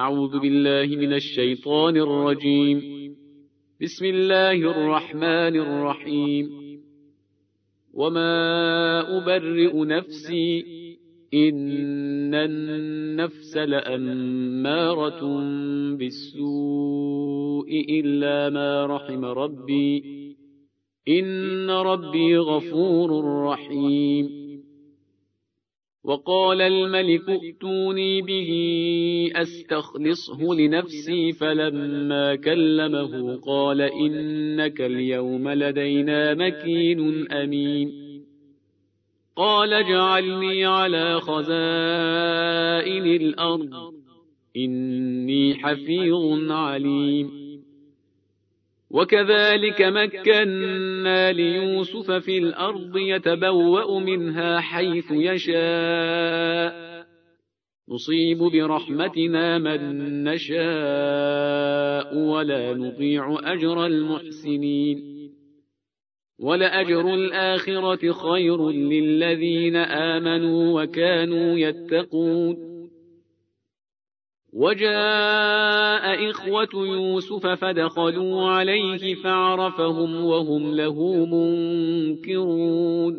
أعوذ بالله من الشيطان الرجيم. بسم الله الرحمن الرحيم. وما أبرئ نفسي إن النفس لأمارة بالسوء إلا ما رحم ربي إن ربي غفور رحيم. وقال الملك ائتوني به أستخلصه لنفسي فلما كلمه قال إنك اليوم لدينا مكين أمين. قال اجعلني على خزائن الأرض إني حفيظ عليم. وكذلك مكنا ليوسف في الأرض يتبوأ منها حيث يشاء نصيب برحمتنا من نشاء ولا نضيع أجر المحسنين. ولأجر الآخرة خير للذين آمنوا وكانوا يتقون. وجاء إخوة يوسف فدخلوا عليه فعرفهم وهم له منكرون.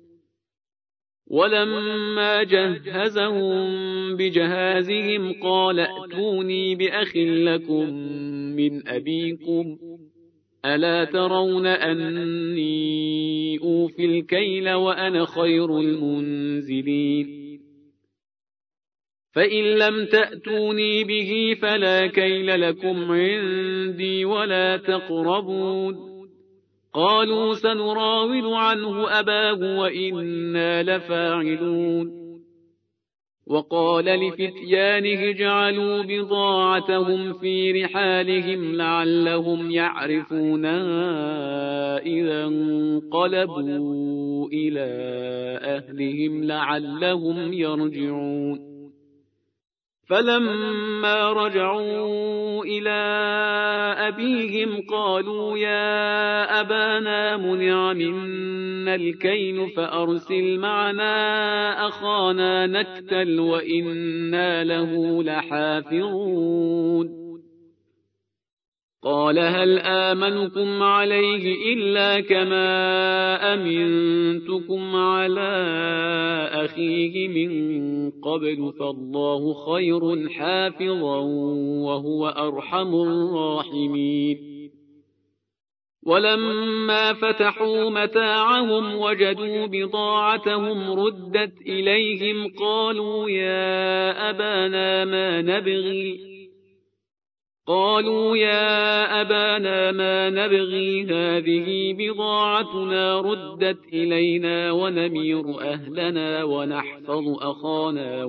ولما جهزهم بجهازهم قال ائتوني بأخ لكم من أبيكم ألا ترون أني أوفي الكيل وأنا خير المنزلين. فإن لم تأتوني به فلا كيل لكم عندي ولا تقربون. قالوا سنراود عنه أباه وإنا لفاعلون. وقال لفتيانه اجعلوا بضاعتهم في رحالهم لعلهم يعرفونها إذا انقلبوا إلى أهلهم لعلهم يرجعون. فلما رجعوا إلى أبيهم قالوا يا أبانا منع منا الكيل فأرسل معنا أخانا نكتل وإنا له لحافظون. قال هل آمنكم عليه إلا كما أمنتكم على أخيه من قبل فالله خير حافظا وهو أرحم الراحمين. ولما فتحوا متاعهم وجدوا بضاعتهم ردت إليهم قالوا يا أبانا ما نبغي هذه بضاعتنا ردت إلينا ونمير أهلنا ونحفظ أخانا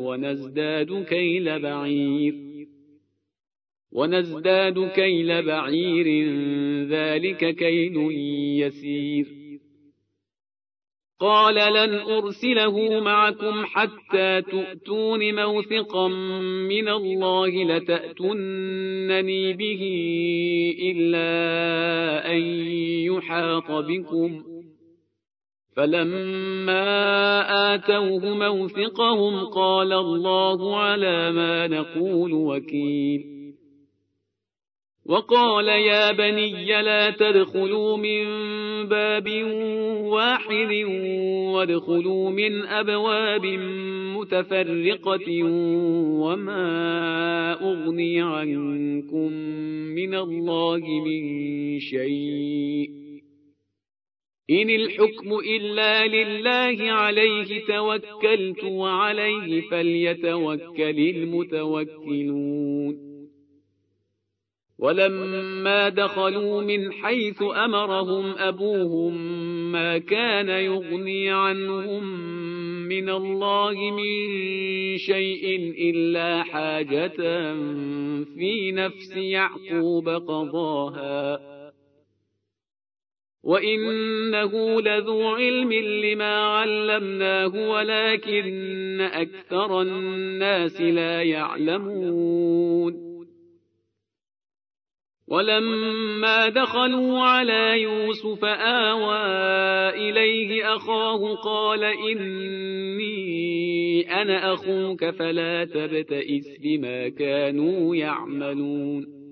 ونزداد كيل بعير ذلك كيل يسير. قال لن أرسله معكم حتى تؤتون موثقا من الله لتأتونني به إلا أن يحاط بكم. فلما آتوه موثقهم قال الله على ما نقول وكيل. وقال يا بني لا تدخلوا من باب واحد وادخلوا من أبواب متفرقة وما أغني عنكم من الله من شيء إن الحكم إلا لله عليه توكلت وعليه فليتوكل المتوكلون. ولما دخلوا من حيث أمرهم أبوهم ما كان يغني عنهم من الله من شيء إلا حاجة في نفس يعقوب قضاها وإنه لذو علم لما علمناه ولكن أكثر الناس لا يعلمون. ولما دخلوا على يوسف آوى إليه أخاه قال إني أنا أخوك فلا تبتئس بما كانوا يعملون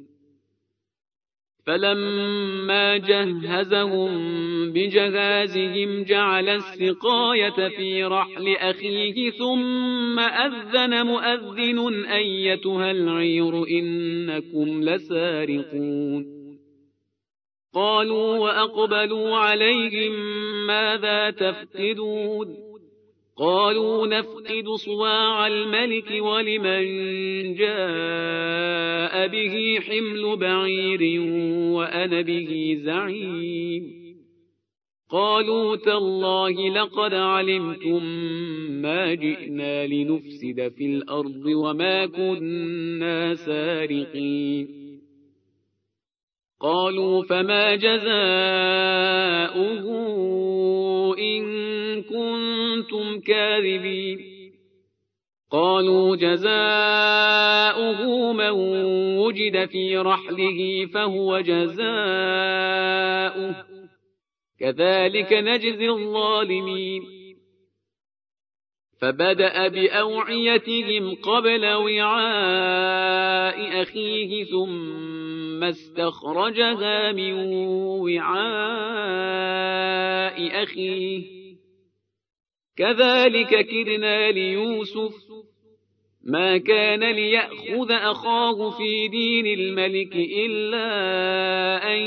فلما جهزهم بجهازهم جعل السقاية في رحل أخيه ثم أذن مؤذن أيتها العير إنكم لسارقون قالوا وأقبلوا عليهم ماذا تفقدون قالوا نفقد صواع الملك ولمن جاء به حمل بعير وأنا به زعيم قالوا تالله لقد علمتم ما جئنا لنفسد في الأرض وما كنا سارقين قالوا فما جزاؤه إن كنتم كاذبين قالوا جزاؤه من وجد في رحله فهو جزاؤه كذلك نجزي الظالمين فبدأ بأوعيتهم قبل وعاء أخيه ثم استخرجها من وعاء أخيه كذلك كدنا ليوسف ما كان ليأخذ أخاه في دين الملك إلا أن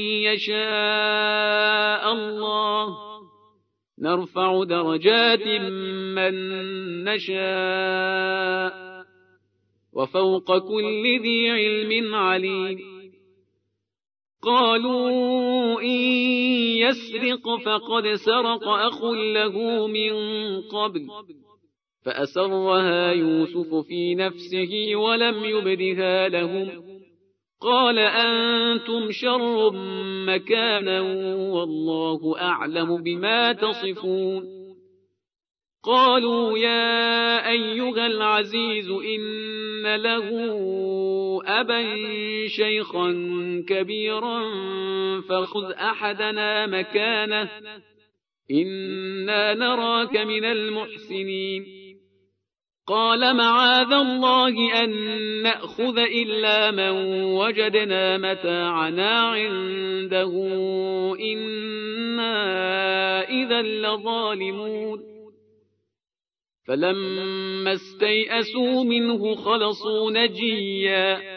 يشاء الله نرفع درجات من نشاء وفوق كل ذي علم عليم قالوا إن يسرق فقد سرق أخ له من قبل فأسرها يوسف في نفسه ولم يبدها لهم قال أنتم شر مكانا والله أعلم بما تصفون قالوا يا أيها العزيز إن له أبا شيخا كبيرا فخذ أحدنا مكانه إنا نراك من المحسنين قال معاذ الله أن نأخذ إلا من وجدنا متاعنا عنده إنا إذا لظالمون فلما استيئسوا منه خلصوا نجيا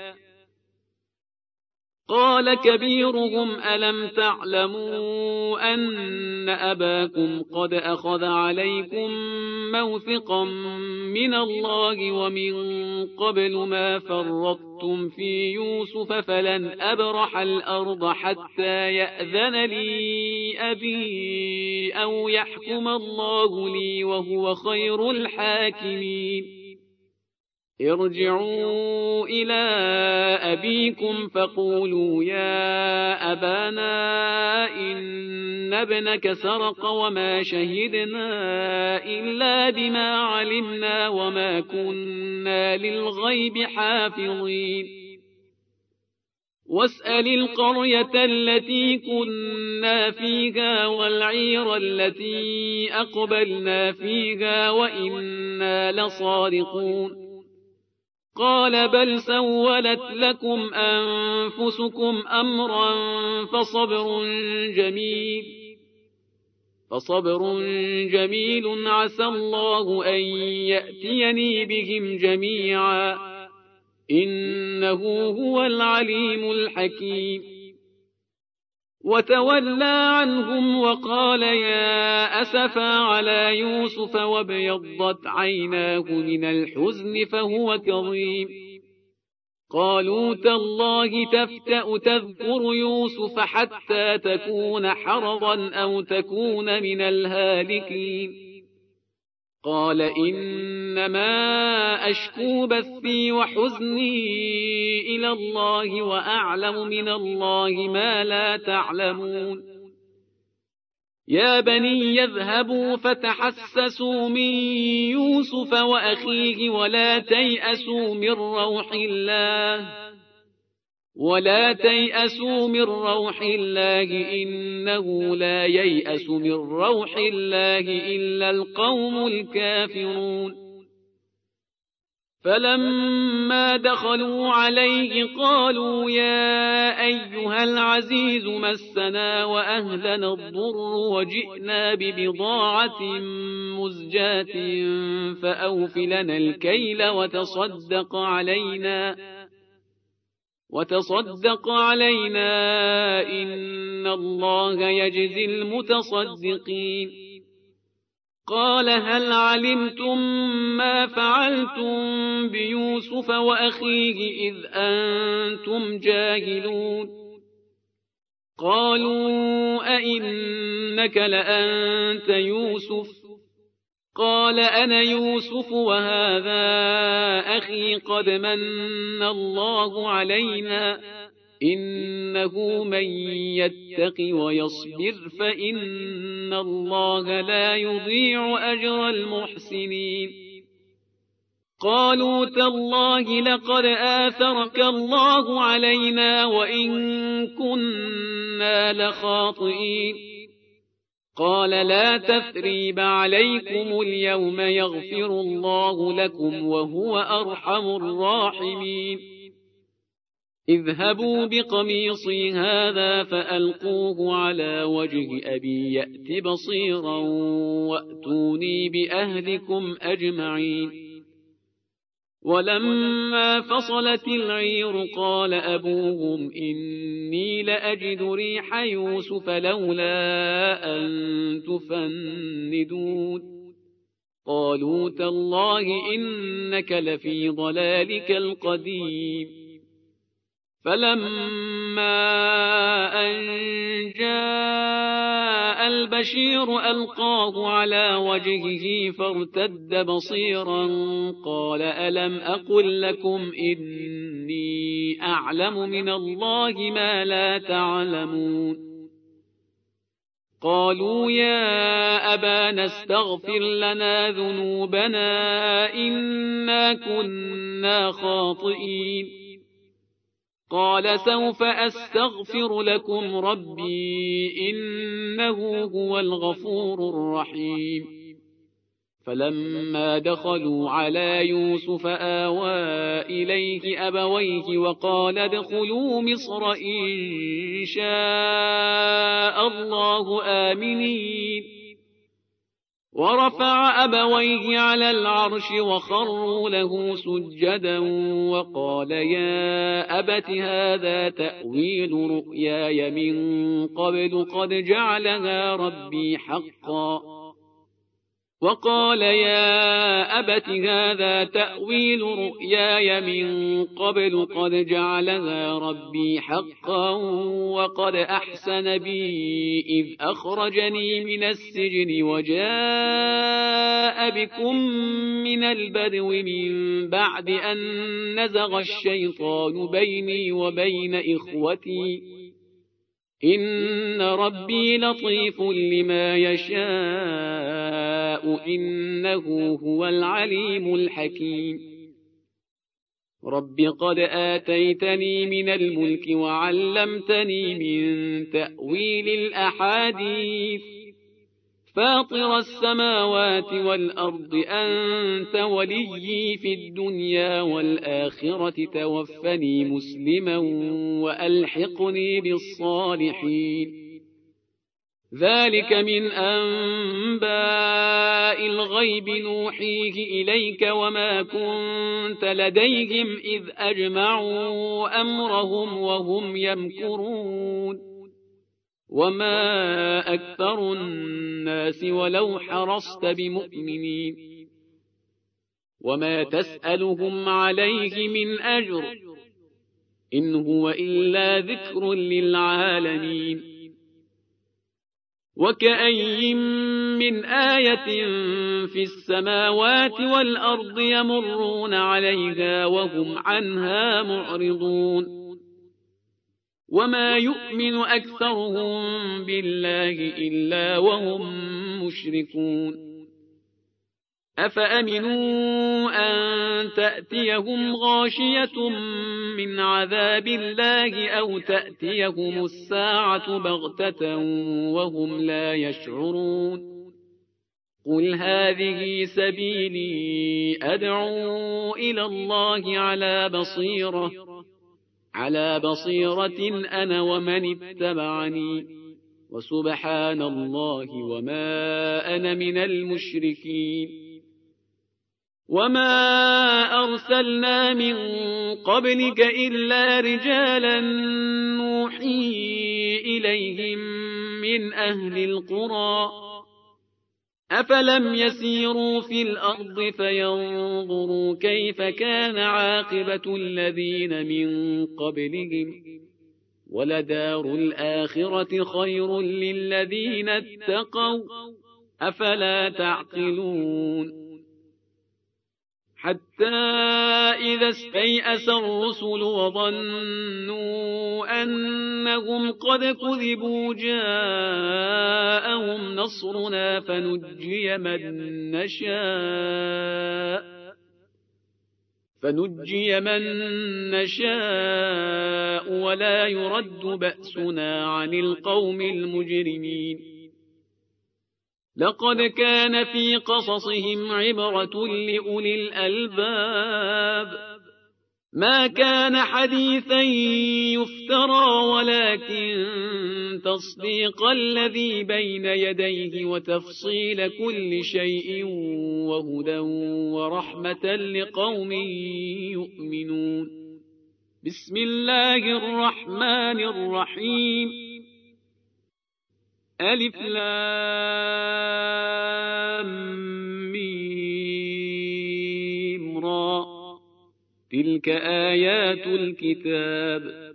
قال كبيرهم ألم تعلموا أن أباكم قد أخذ عليكم موثقا من الله ومن قبل ما فرطتم في يوسف فلن أبرح الأرض حتى يأذن لي أبي أو يحكم الله لي وهو خير الحاكمين ارجعوا إلى أبيكم فقولوا يا أبانا إن ابنك سرق وما شهدنا إلا بما علمنا وما كنا للغيب حافظين واسأل القرية التي كنا فيها والعير التي أقبلنا فيها وإنا لصادقون قال بل سولت لكم أنفسكم أمرا فصبر جميل عسى الله أن يأتيني بهم جميعا إنه هو العليم الحكيم وتولى عنهم وقال يا أسفا على يوسف وابيضت عيناه من الحزن فهو كظيم قالوا تالله تفتأ تذكر يوسف حتى تكون حرضا أو تكون من الهالكين قال إنما أشكو بثي وحزني إلى الله وأعلم من الله ما لا تعلمون يا بني يذهبوا فتحسسوا من يوسف وأخيه ولا تيأسوا من روح الله ولا تيأسوا من روح الله إنه لا ييأس من روح الله إلا القوم الكافرون. فلما دخلوا عليه قالوا يا أيها العزيز مسنا وأهلنا الضر وجئنا ببضاعة مزجاة فأوف لنا الكيل وتصدق علينا إن الله يجزي المتصدقين. قال هل علمتم ما فعلتم بيوسف وأخيه إذ أنتم جاهلون؟ قالوا أئنك لأنت يوسف؟ قال أنا يوسف وهذا أخي قد من الله علينا إنه من يتق ويصبر فإن الله لا يضيع أجر المحسنين. قالوا تالله لقد آثرك الله علينا وإن كنا لخاطئين. قال لا تثريب عليكم اليوم يغفر الله لكم وهو أرحم الراحمين. اذهبوا بقميصي هذا فألقوه على وجه أبي يأت بصيرا وأتوني بأهلكم أجمعين. ولما فصلت العير قال أبوهم إني لأجد ريح يوسف لولا أن تفندون. قالوا تالله إنك لفي ضلالك القديم. فلما أن جاء البشير ألقاه على وجهه فارتد بصيرا قال ألم أقل لكم إني أعلم من الله ما لا تعلمون؟ قالوا يا أبانا استغفر لنا ذنوبنا إنا كنا خاطئين. قال سوف أستغفر لكم ربي إنه هو الغفور الرحيم. فلما دخلوا على يوسف آوى إليه أبويه وقال ادخلوا مصر إن شاء الله آمنين. ورفع أبويه على العرش وخروا له سجدا وقال يا أبت هذا تأويل رؤياي من قبل قد جعلها ربي حقا. وقال يا أبت هذا تأويل رؤياي من قبل قد جعلها ربي حقا وقد أحسن بي إذ أخرجني من السجن وجاء بكم من البدو من بعد أن نزغ الشيطان بيني وبين إخوتي إن ربي لطيف لما يشاء إنه هو العليم الحكيم. رب قد آتيتني من الملك وعلمتني من تأويل الأحاديث فاطر السماوات والأرض أنت وليي في الدنيا والآخرة توفني مسلما وألحقني بالصالحين. ذلك من أنباء الغيب نوحيه إليك وما كنت لديهم إذ أجمعوا أمرهم وهم يمكرون. وما أكثر الناس ولو حرصت بمؤمنين. وما تسألهم عليه من أجر إن هو إلا ذكر للعالمين. وكأي من آية في السماوات والأرض يمرون عليها وهم عنها معرضون. وما يؤمن أكثرهم بالله إلا وهم مشركون. أفأمنوا أن تأتيهم غاشية من عذاب الله أو تأتيهم الساعة بغتة وهم لا يشعرون قل هذه سبيلي أدعو إلى الله على بصيرة أنا ومن اتبعني وسبحان الله وما أنا من المشركين وما أرسلنا من قبلك إلا رجالا نوحي إليهم من أهل القرى أفلم يسيروا في الأرض فينظروا كيف كان عاقبة الذين من قبلهم ولدار الآخرة خير للذين اتقوا أفلا تعقلون حتى إذا استيأس الرسل وظنوا أنهم قد كذبوا جاءهم نصرنا فنجي من نشاء ولا يرد بأسنا عن القوم المجرمين لقد كان في قصصهم عبرة لأولي الألباب ما كان حديثا يفترى ولكن تصديق الذي بين يديه وتفصيل كل شيء وهدى ورحمة لقوم يؤمنون بسم الله الرحمن الرحيم ألف لام ميم را تلك آيات الكتاب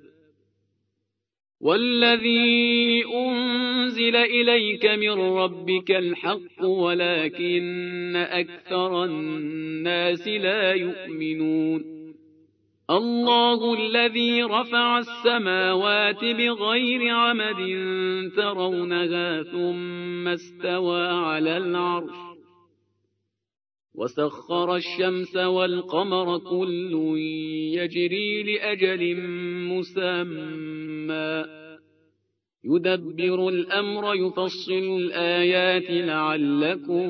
والذي أنزل إليك من ربك الحق ولكن أكثر الناس لا يؤمنون الله الذي رفع السماوات بغير عمد ترونها ثم استوى على العرش وسخر الشمس والقمر كل يجري لأجل مسمى يدبر الأمر يفصل الآيات لعلكم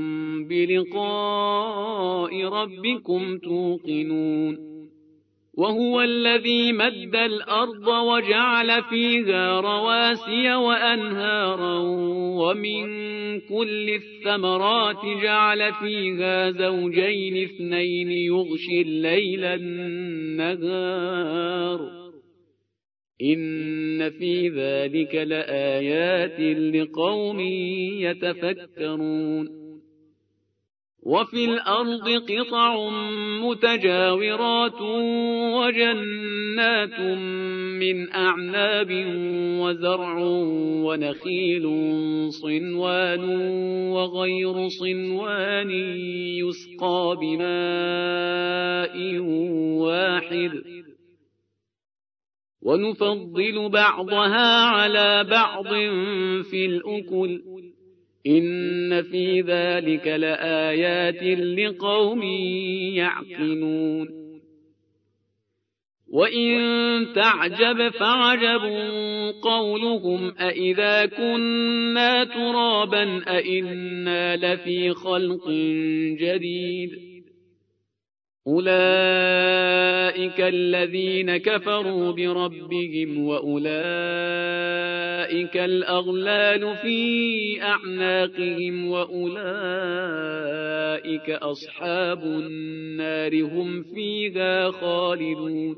بلقاء ربكم توقنون وهو الذي مد الأرض وجعل فيها رواسي وأنهارا ومن كل الثمرات جعل فيها زوجين اثنين يغشي الليل النهار إن في ذلك لآيات لقوم يتفكرون وفي الأرض قطع متجاورات وجنات من أعناب وزرع ونخيل صنوان وغير صنوان يسقى بماء واحد ونفضل بعضها على بعض في الأكل إن في ذلك لآيات لقوم يعقلون وإن تعجب فعجب قولهم أإذا كنا ترابا أإنا لفي خلق جديد أولئك الذين كفروا بربهم وأولئك الأغلال في أعناقهم وأولئك أصحاب النار هم فيها خالدون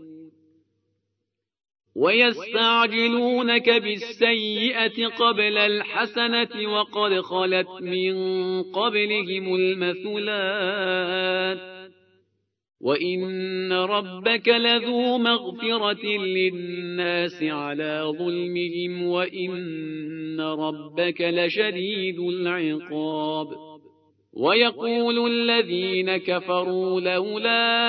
ويستعجلونك بالسيئة قبل الحسنة وقد خلت من قبلهم المثلات وإن ربك لذو مغفرة للناس على ظلمهم وإن ربك لشديد العقاب ويقول الذين كفروا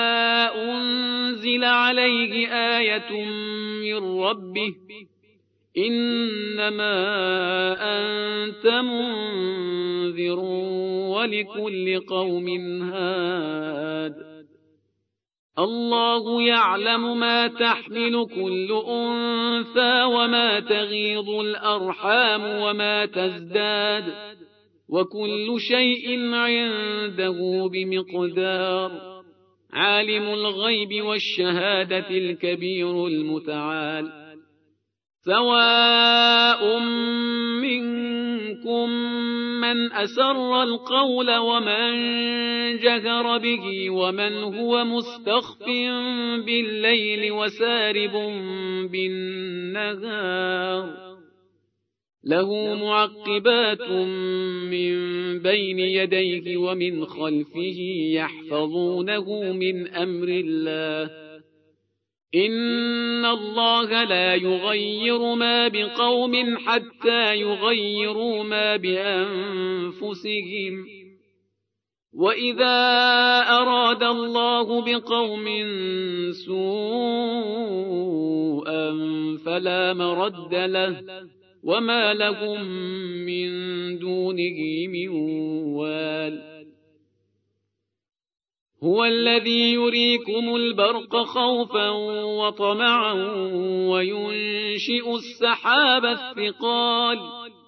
لولا أنزل عليه آية من ربه إنما أنت منذر ولكل قوم هاد. الله يعلم ما تحمل كل أنثى وما تغيض الأرحام وما تزداد، وكل شيء عنده بمقدار. عالم الغيب والشهادة الكبير المتعال. سواء منكم من أسر القول ومن جهر به ومن هو مستخف بالليل وسارب بالنهار. له معقبات من بين يديه ومن خلفه يحفظونه من أمر الله. إن الله لا يغير ما بقوم حتى يغيروا ما بأنفسهم. وإذا أراد الله بقوم سوءا فلا مرد له، وما لهم من دونه من وال. هو الذي يريكم البرق خوفا وطمعا وينشئ السحاب الثقال،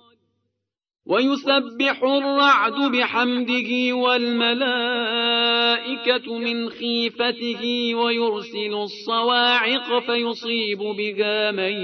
ويسبح الرعد بحمده والملائكة من خيفته ويرسل الصواعق فيصيب بها من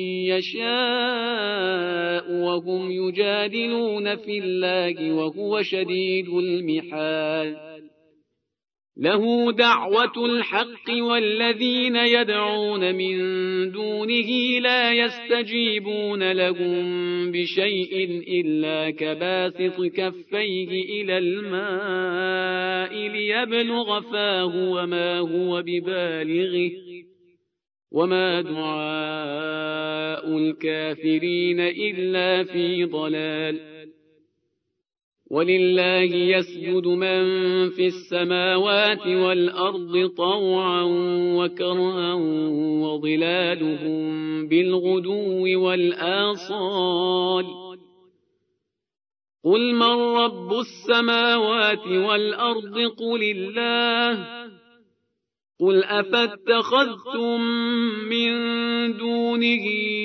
يشاء وهم يجادلون في الله وهو شديد المحال. له دعوة الحق والذين يدعون من دونه لا يستجيبون لهم بشيء إلا كباسط كفيه إلى الماء ليبلغ فاه وما هو ببالغه، وما دعاء الكافرين إلا في ضلال. ولله يسجد من في السماوات والأرض طوعا وكرها وظلالهم بالغدو والآصال. قل من رب السماوات والأرض قل الله. قل أفاتخذتم من دونه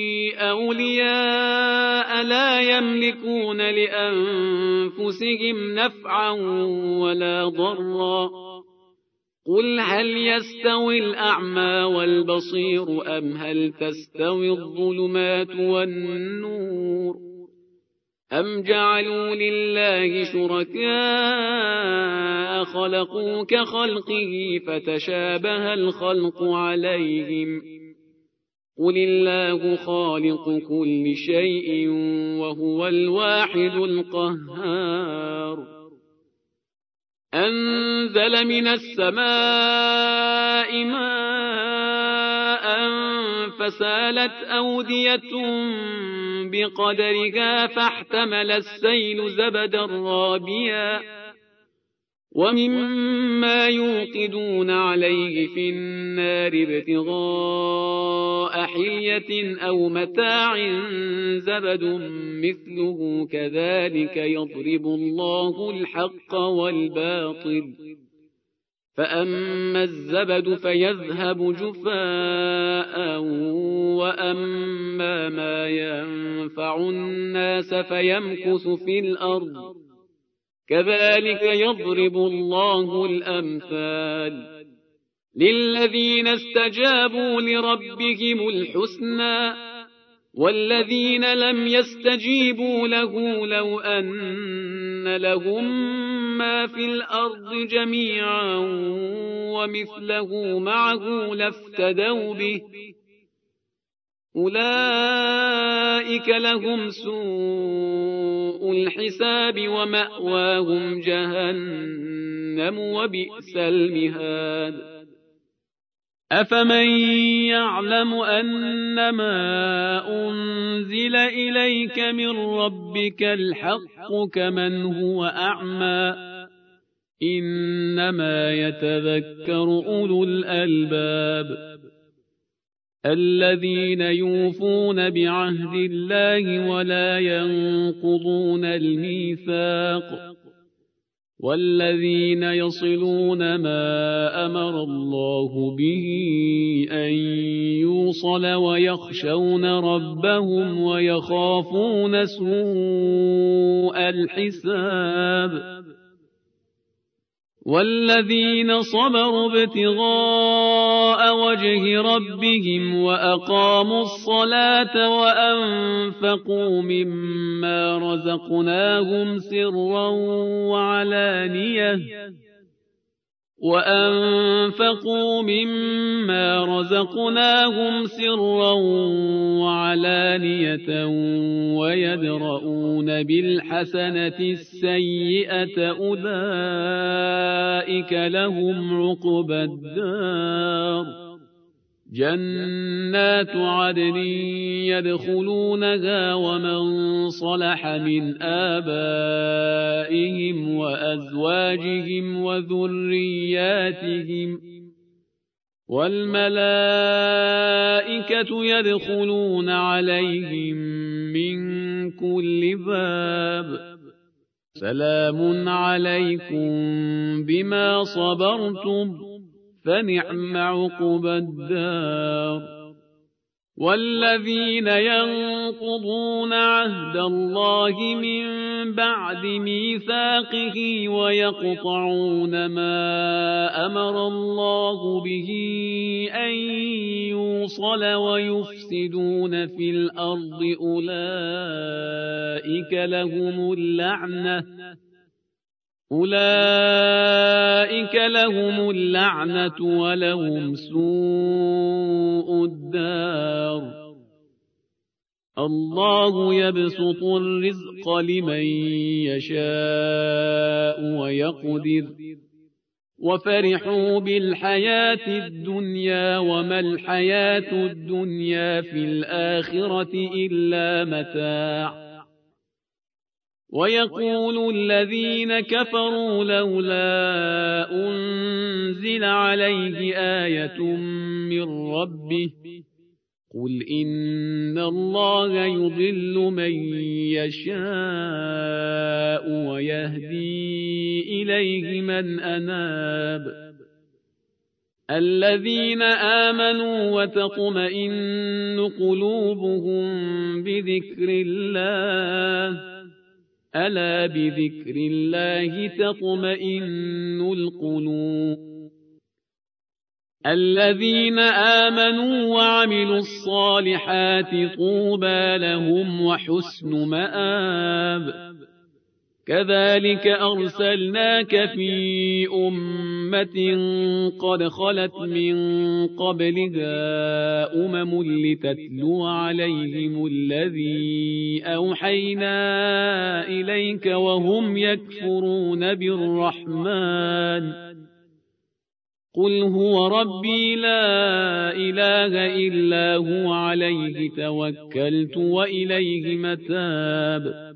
أولياء لا يملكون لأنفسهم نفعا ولا ضرا. قل هل يستوي الأعمى والبصير أم هل تستوي الظلمات والنور أم جعلوا لله شركاء خلقوا كخلقه فتشابه الخلق عليهم. قل الله خالق كل شيء وهو الواحد القهار. أنزل من السماء ماء فسالت أودية بقدرها فاحتمل السيل زبدا رابيا ومما يوقدون عليه في النار ابتغاء حلية أو متاع زبد مثله كذلك يضرب الله الحق والباطل. فأما الزبد فيذهب جفاء وأما ما ينفع الناس فيمكث في الأرض كذلك يضرب الله الأمثال. للذين استجابوا لربهم الحسنى والذين لم يستجيبوا له لو أن لهم ما في الأرض جميعا ومثله معه لافتدوا به أولئك لهم سوء الحساب ومأواهم جهنم وبئس المهاد. أفمن يعلم أنما أنزل إليك من ربك الحق كمن هو أعمى إنما يتذكر أولو الألباب. الذين يوفون بعهد الله ولا ينقضون الميثاق والذين يصلون ما أمر الله به أن يوصل ويخشون ربهم ويخافون سوء الحساب والذين صبروا ابتغاء وجه ربهم وأقاموا الصلاة وأنفقوا مما رزقناهم سرا وعلانية ويدرؤون بالحسنة السيئة أولئك لهم عقبى الدار جنات عدن يدخلونها ومن صلح من آبائهم وأزواجهم وذرياتهم والملائكة يدخلون عليهم من كل باب سلام عليكم بما صبرتم فنعم عقبى الدار والذين ينقضون عهد الله من بعد ميثاقه ويقطعون ما أمر الله به أن يوصل ويفسدون في الأرض أولئك لهم اللعنة ولهم سوء الدار الله يبسط الرزق لمن يشاء ويقدر وفرحوا بالحياة الدنيا وما الحياة الدنيا في الآخرة إلا متاع ويقول الذين كفروا لولا أنزل عليه آية من ربه قل إن الله يضل من يشاء ويهدي إليه من أناب الذين آمنوا وتطمئن قلوبهم بذكر الله ألا بذكر الله تطمئن القلوب الذين آمنوا وعملوا الصالحات طوبى لهم وحسن مآب كذلك أرسلناك في أمة قد خلت من قبلها لتتلو عليهم الذي أوحينا إليك وهم يكفرون بالرحمن قل هو ربي لا إله إلا هو عليه توكلت وإليه متاب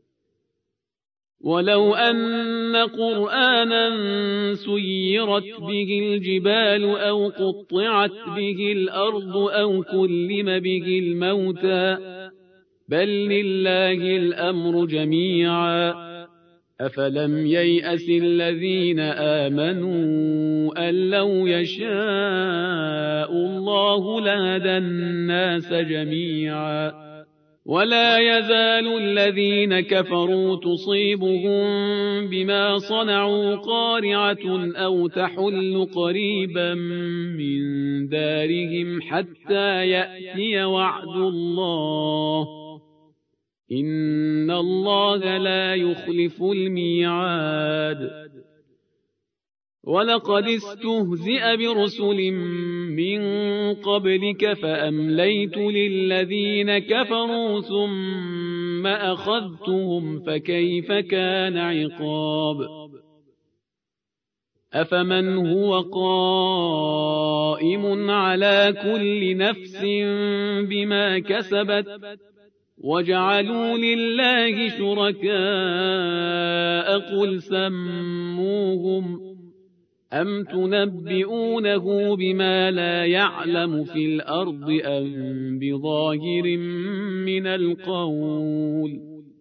ولو أن قرآنا سيرت به الجبال أو قطعت به الأرض أو كلم به الموتى بل لله الأمر جميعا أفلم ييأس الذين آمنوا أن لو يشاء الله لهدى الناس جميعا ولا يزال الذين كفروا تصيبهم بما صنعوا قارعة أو تحل قريبا من دارهم حتى يأتي وعد الله إن الله لا يخلف الميعاد ولقد استهزئ برسل من قبلك فأمليت للذين كفروا ثم أخذتهم فكيف كان عقاب أفمن هو قائم على كل نفس بما كسبت وجعلوا لله شركاء قل سموهم أم تنبئونه بما لا يعلم في الأرض أم بظاهر من القول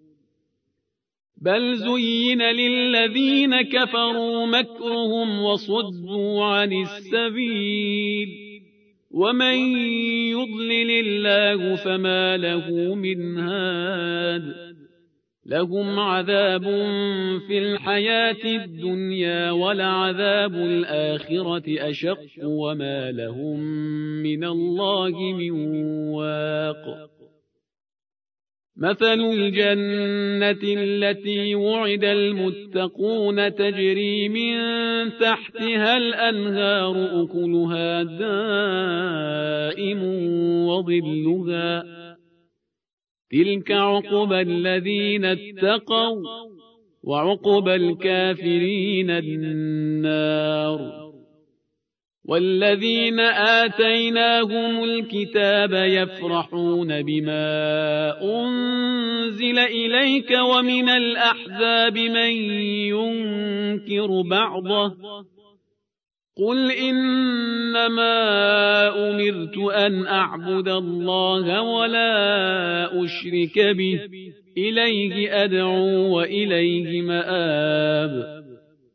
بل زين للذين كفروا مكرهم وصدوا عن السبيل ومن يضلل الله فما له من هاد لهم عذاب في الحياة الدنيا ولعذاب الآخرة أشق وما لهم من الله من واق مثل الجنة التي وعد المتقون تجري من تحتها الأنهار أكلها دائم وظلها تلك عقبى الذين اتقوا وعقبى الكافرين النار والذين آتيناهم الكتاب يفرحون بما أنزل إليك ومن الأحزاب من ينكر بعضه قل إنما أمرت أن أعبد الله ولا أشرك به إليه أدعو وإليه مآب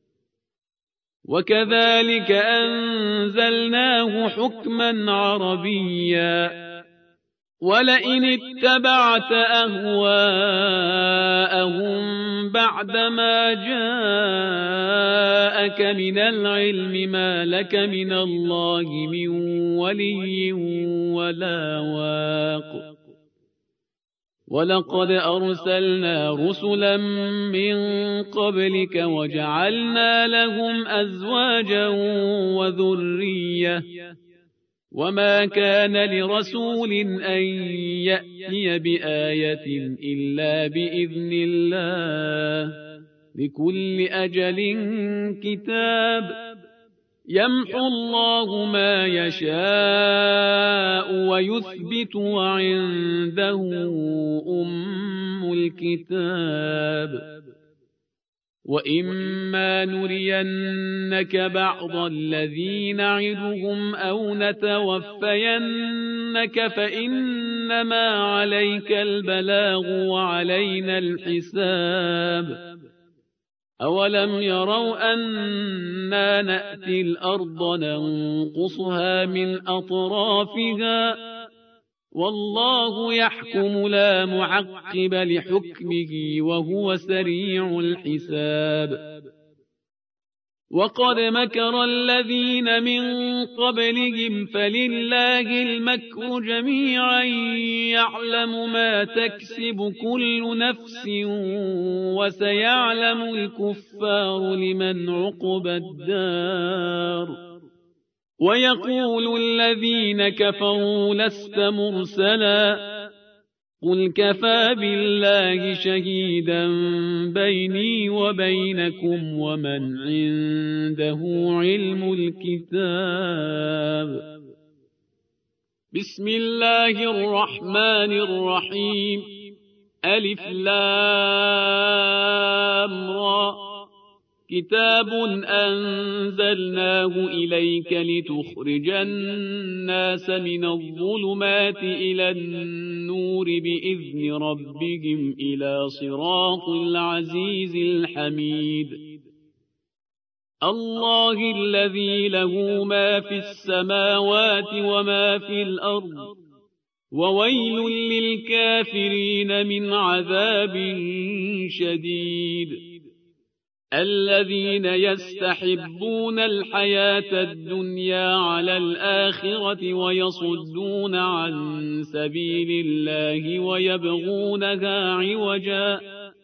وكذلك أنزلناه حكما عربيا ولئن اتبعت أهواءهم بعدما جاءك من العلم ما لك من الله من ولي ولا واق ولقد أرسلنا رسلا من قبلك وجعلنا لهم أزواجا وذرية وما كان لرسول أن يأتي بآية إلا بإذن الله لكل أجل كتاب يمحو الله ما يشاء ويثبت وعنده أم الكتاب وإما نرينك بعض الذي نعدهم أو نتوفينك فإنما عليك البلاغ وعلينا الحساب أولم يروا أنا نأتي الأرض ننقصها من أطرافها والله يحكم لا معقب لحكمه وهو سريع الحساب وقد مكر الذين من قبلهم فلله المكر جميعا يعلم ما تكسب كل نفس وسيعلم الكفار لمن عقبى الدار ويقول الذين كفروا لست مرسلا قل كفى بالله شهيدا بيني وبينكم ومن عنده علم الكتاب بسم الله الرحمن الرحيم ألف لام را كتاب أنزلناه إليك لتخرج الناس من الظلمات إلى النور بإذن ربهم إلى صراط العزيز الحميد الله الذي له ما في السماوات وما في الأرض وويل للكافرين من عذاب شديد الذين يستحبون الحياة الدنيا على الآخرة ويصدون عن سبيل الله ويبغونها عوجا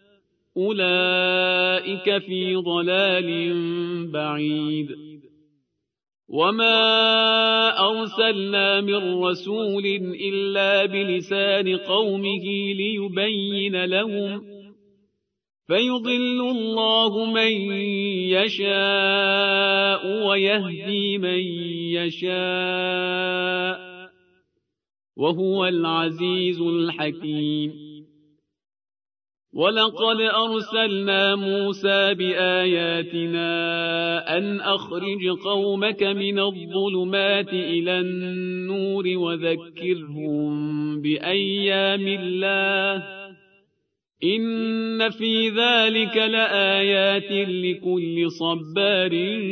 أولئك في ضلال بعيد وما أرسلنا من رسول إلا بلسان قومه ليبين لهم فيضل الله من يشاء ويهدي من يشاء وهو العزيز الحكيم ولقد أرسلنا موسى بآياتنا أن أخرج قومك من الظلمات إلى النور وذكرهم بأيام الله إن في ذلك لآيات لكل صبار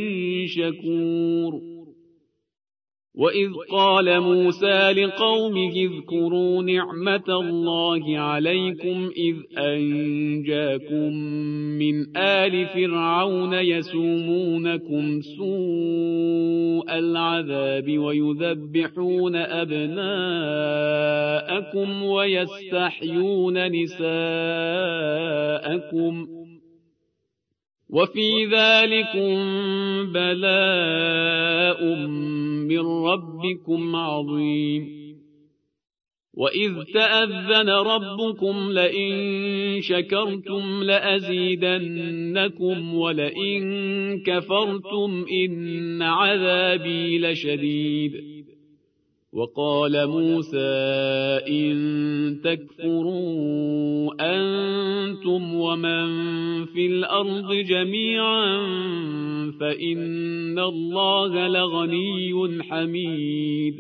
شكور. وإذ قال موسى لقومه اذكروا نعمة الله عليكم إذ أنجاكم من آل فرعون يسومونكم سوء العذاب ويذبحون أبناءكم ويستحيون نساءكم وفي ذلكم بلاء من ربكم عظيم. وإذ تأذن ربكم لئن شكرتم لأزيدنكم ولئن كفرتم إن عذابي لشديد. وقال موسى إن تكفروا أنتم ومن في الأرض جميعا فإن الله لغني حميد.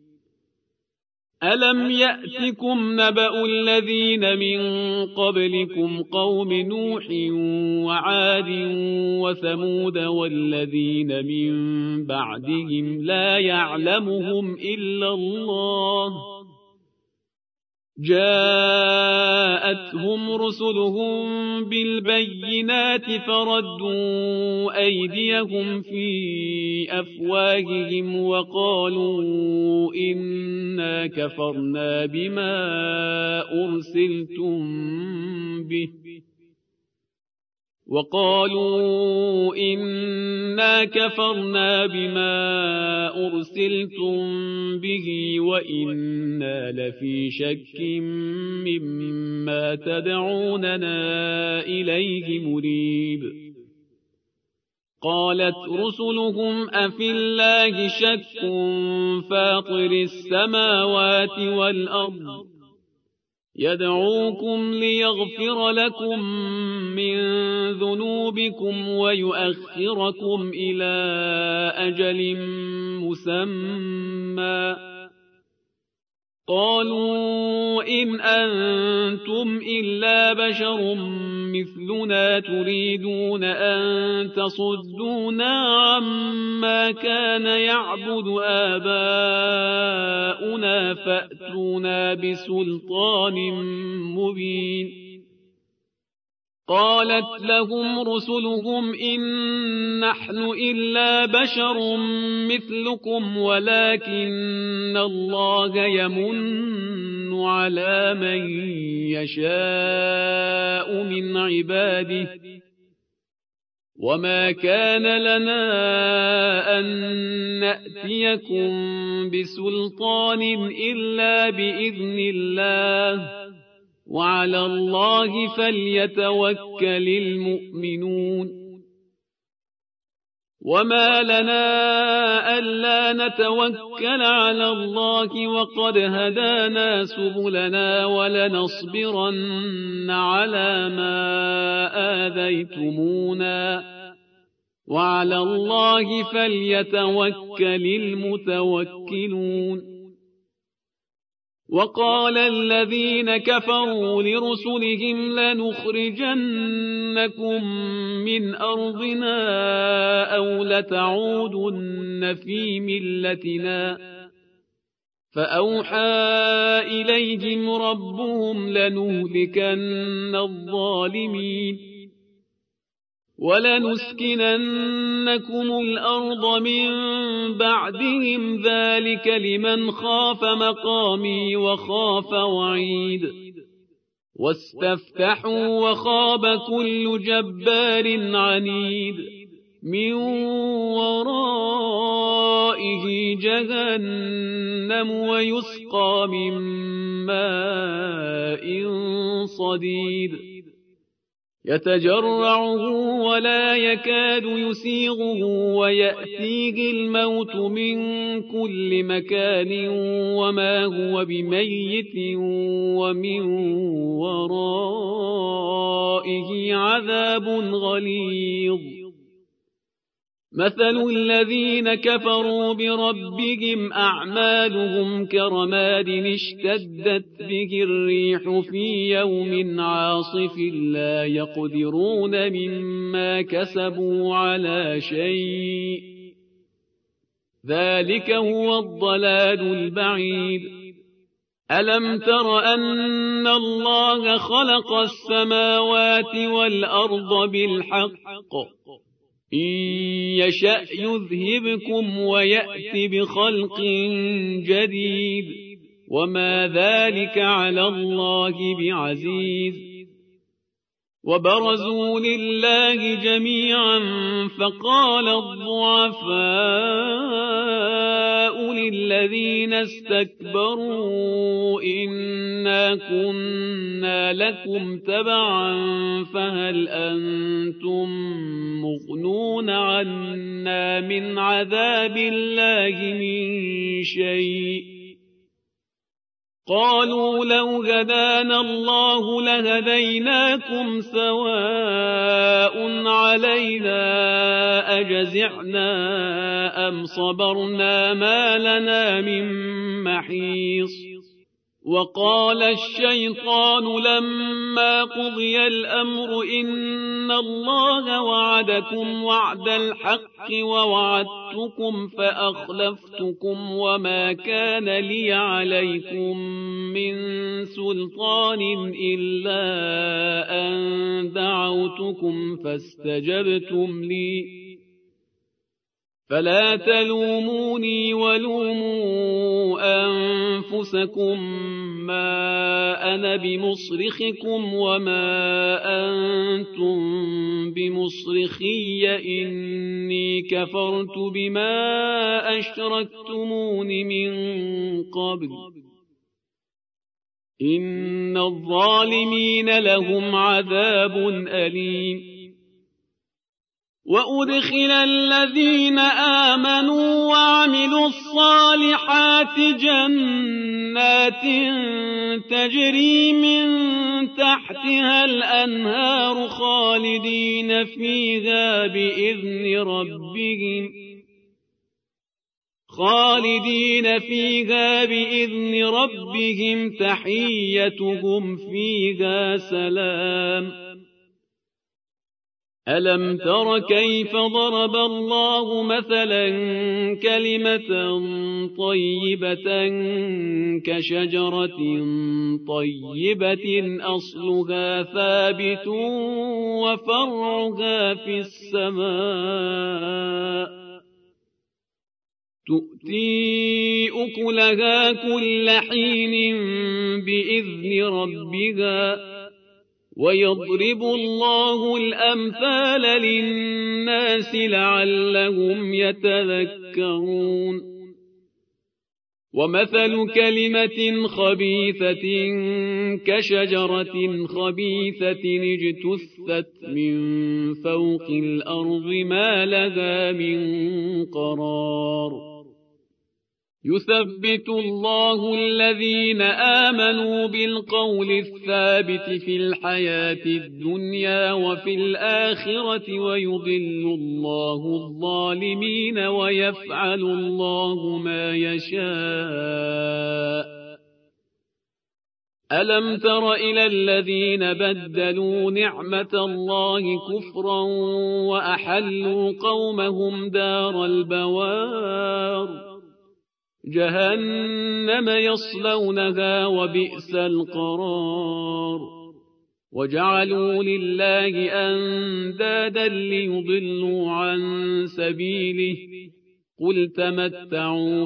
ألم يأتكم نبأ الذين من قبلكم قوم نوح وعاد وثمود والذين من بعدهم لا يعلمهم إلا الله جاءتهم رسلهم بالبينات فردوا أيديهم في أفواههم وقالوا إنا كفرنا بما أرسلتم به وإنا لفي شك مما تدعوننا إليه مريب. قالت رسلهم أفي الله شك فاطر السماوات والأرض يدعوكم ليغفر لكم من ذنوبكم ويؤخركم إلى أجل مسمى قالوا إن أنتم إلا بشر مثلنا تريدون أن تصدونا عما كان يعبد آباؤنا فأتونا بسلطان مبين. قالت لهم رسلهم إن نحن إلا بشر مثلكم ولكن الله يمن على من يشاء من عباده وما كان لنا أن نأتيكم بسلطان إلا بإذن الله وعلى الله فليتوكل المؤمنون. وما لنا ألا نتوكل على الله وقد هدانا سبلنا ولنصبرن على ما آذيتمونا وعلى الله فليتوكل المتوكلون. وقال الذين كفروا لرسلهم لنخرجنكم من أرضنا أو لتعودن في ملتنا فأوحى إليهم ربهم لنهلكن الظالمين ولنسكننكم الأرض من بعدهم ذلك لمن خاف مقامي وخاف وعيد. واستفتحوا وخاب كل جبار عنيد من ورائه جهنم ويسقى من ماء صديد يتجرعه ولا يكاد يسيغه ويأتيه الموت من كل مكان وما هو بميت ومن ورائه عذاب غليظ مثل الذين كفروا بربهم أعمالهم كرماد اشتدت به الريح في يوم عاصف لا يقدرون مما كسبوا على شيء ذلك هو الضلال البعيد ألم تر أن الله خلق السماوات والأرض بالحق إن يشأ يذهبكم ويأت بخلق جديد وما ذلك على الله بعزيز وبرزوا لله جميعا فقال الضعفاء للذين استكبروا إنا كنا لكم تبعا فهل أنتم مغنون عنا من عذاب الله من شيء قالوا لو هدانا الله لهديناكم سواء علينا أجزعنا أم صبرنا ما لنا من محيص وقال الشيطان لما قضي الأمر إن الله وعدكم وعد الحق ووعدتكم فأخلفتكم وما كان لي عليكم من سلطان إلا أن دعوتكم فاستجبتم لي فلا تلوموني ولوموا أنفسكم ما أنا بمصرخكم وما أنتم بمصرخي إني كفرت بما أشركتمون من قبل إن الظالمين لهم عذاب أليم وأدخل الذين آمنوا وعملوا الصالحات جنات تجري من تحتها الأنهار خالدين فيها بإذن ربهم تحيتهم فيها سلام ألم تر كيف ضرب الله مثلا كلمة طيبة كشجرة طيبة أصلها ثابت وفرعها في السماء تؤتي أكلها كل حين بإذن ربها ويضرب الله الأمثال للناس لعلهم يتذكرون ومثل كلمة خبيثة كشجرة خبيثة اجتثت من فوق الأرض ما لها من قرار يثبت الله الذين آمنوا بالقول الثابت في الحياة الدنيا وفي الآخرة ويضل الله الظالمين ويفعل الله ما يشاء ألم تر إلى الذين بدلوا نعمة الله كفرا وأحلوا قومهم دار البوار جهنم يصلونها وبئس القرار وجعلوا لله أندادا ليضلوا عن سبيله قل تمتعوا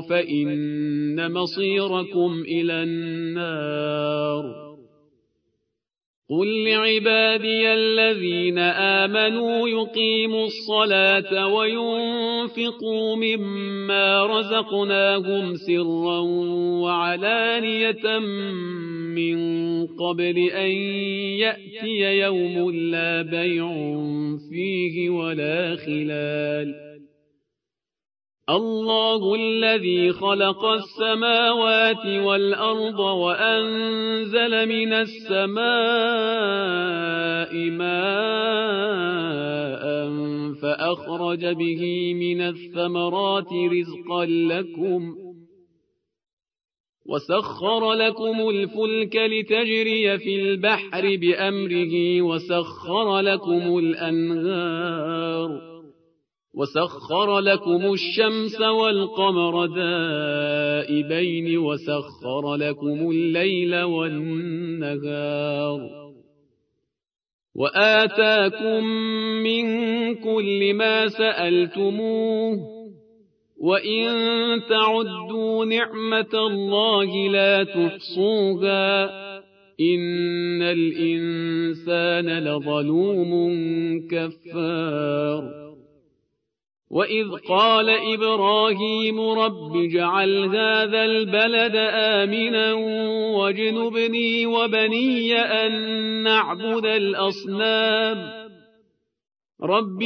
فإن مصيركم إلى النار قل لعبادي الذين آمنوا يقيموا الصلاة وينفقوا مما رزقناهم سرا وعلانية من قبل أن يأتي يوم لا بيع فيه ولا خلال. الله الذي خلق السماوات والأرض وأنزل من السماء ماء فأخرج به من الثمرات رزقا لكم وسخر لكم الفلك لتجري في البحر بأمره وسخر لكم الأنهار وسخر لكم الشمس والقمر دائبين وسخر لكم الليل والنهار وآتاكم من كل ما سألتموه وإن تعدوا نعمة الله لا تحصوها إن الإنسان لظلوم كفار. وإذ قال إبراهيم رب اجعل هذا البلد آمنا واجنبني وبني أن نعبد الأصنام رب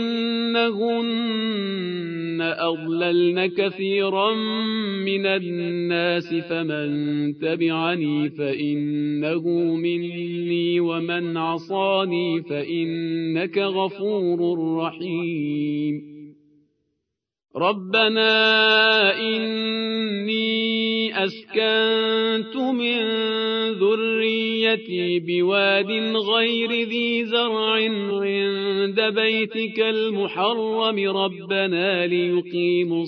إنهن أضللن كثيرا من الناس فمن تبعني فإنه مني ومن عصاني فإنك غفور رحيم. ربنا إني أسكنت من ذريتي بواد غير ذي زرع عند بيتك المحرم ربنا ليقيموا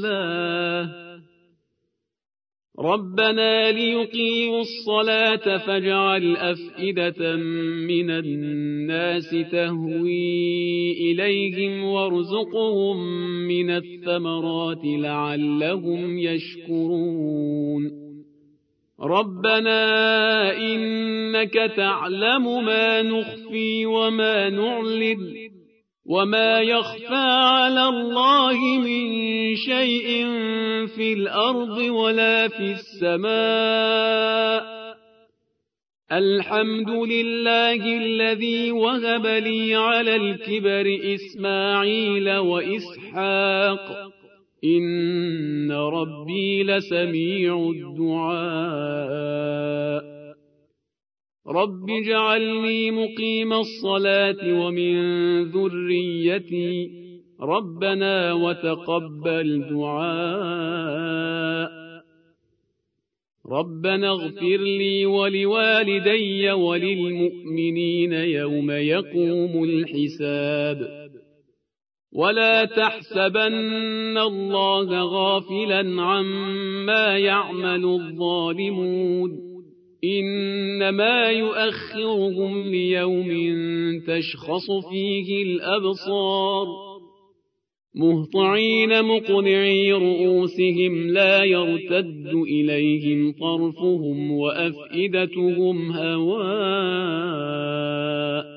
الصلاة فاجعل أفئدة من الناس تهوي إليهم وارزقهم من الثمرات لعلهم يشكرون. ربنا إنك تعلم ما نخفي وما نعلن وما يخفى على الله من شيء في الأرض ولا في السماء. الحمد لله الذي وهب لي على الكبر إسماعيل وإسحاق إن ربي لسميع الدعاء. رب اجعلني مقيم الصلاة ومن ذريتي ربنا وتقبل دعاء. ربنا اغفر لي ولوالدي وللمؤمنين يوم يقوم الحساب. ولا تحسبن الله غافلا عما يعمل الظالمون إنما يؤخرهم ليوم تشخص فيه الأبصار مهطعين مقنعي رؤوسهم لا يرتد إليهم طرفهم وأفئدتهم هواء.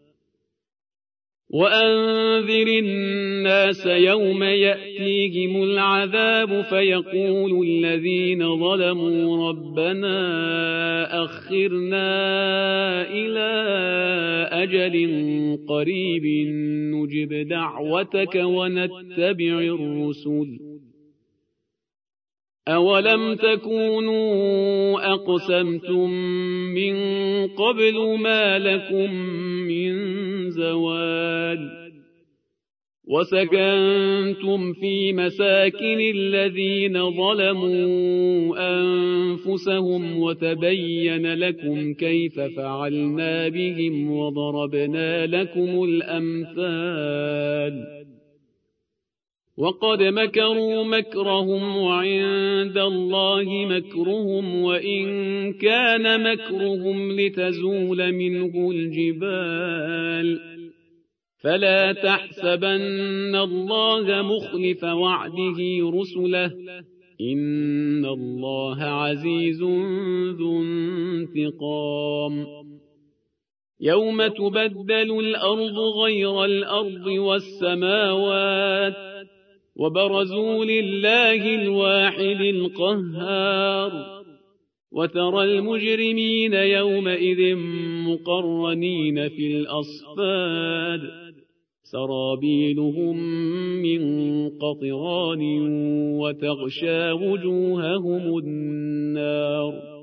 وأنذر الناس يوم يأتيهم العذاب فيقول الذين ظلموا ربنا أخرنا إلى أجل قريب نجب دعوتك ونتبع الرسل أولم تكونوا أقسمتم من قبل ما لكم من زوال. وسكنتم في مساكن الذين ظلموا أنفسهم وتبين لكم كيف فعلنا بهم وضربنا لكم الأمثال. وقد مكروا مكرهم وعند الله مكرهم وإن كان مكرهم لتزول منه الجبال. فلا تحسبن الله مخلف وعده رسله إن الله عزيز ذو انتقام. يوم تبدل الأرض غير الأرض والسماوات وبرزوا لله الواحد القهار وترى المجرمين يومئذ مقرنين في الأصفاد سرابيلهم من قطران وتغشى وجوههم النار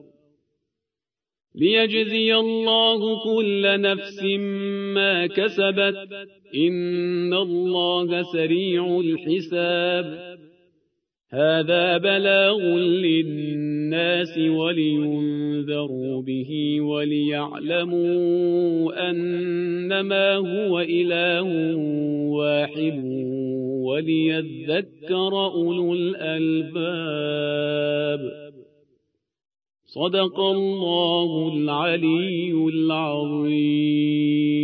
ليجزي الله كل نفس ما كسبت إن الله سريع الحساب هذا بلاغ للناس ولينذروا به وليعلموا أنما هو إله واحد وليذكر أولو الألباب صدق الله العلي العظيم.